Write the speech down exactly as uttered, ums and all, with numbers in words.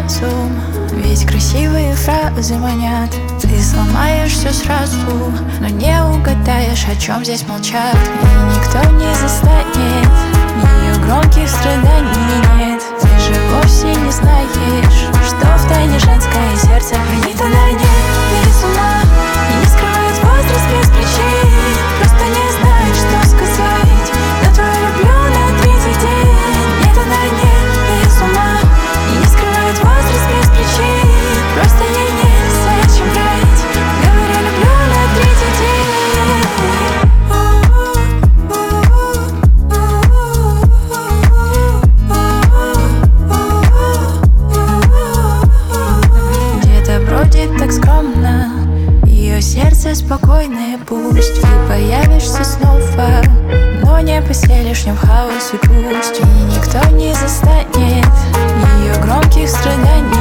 разум. Ведь красивые фразы манят. Ты сломаешь все сразу, но не угадаешь, о чем здесь молчат. И никто не застанет, ее громких страданий нет. Ты же вовсе не знаешь, что в тайне женское сердце хранит. Она не без ума и не скрывает возраст без причин. Просто не знает, что сказать, но твою люблю на третий день. Нет, она не без ума и не скрывает возраст без причин. Просто ей не зачем врать, говоря люблю на третий день. Бродит так скромно, ее сердце спокойное. Пусть ты появишься снова, но не поселишь в нем хаос и пусть. И никто не застанет ее громких страданий.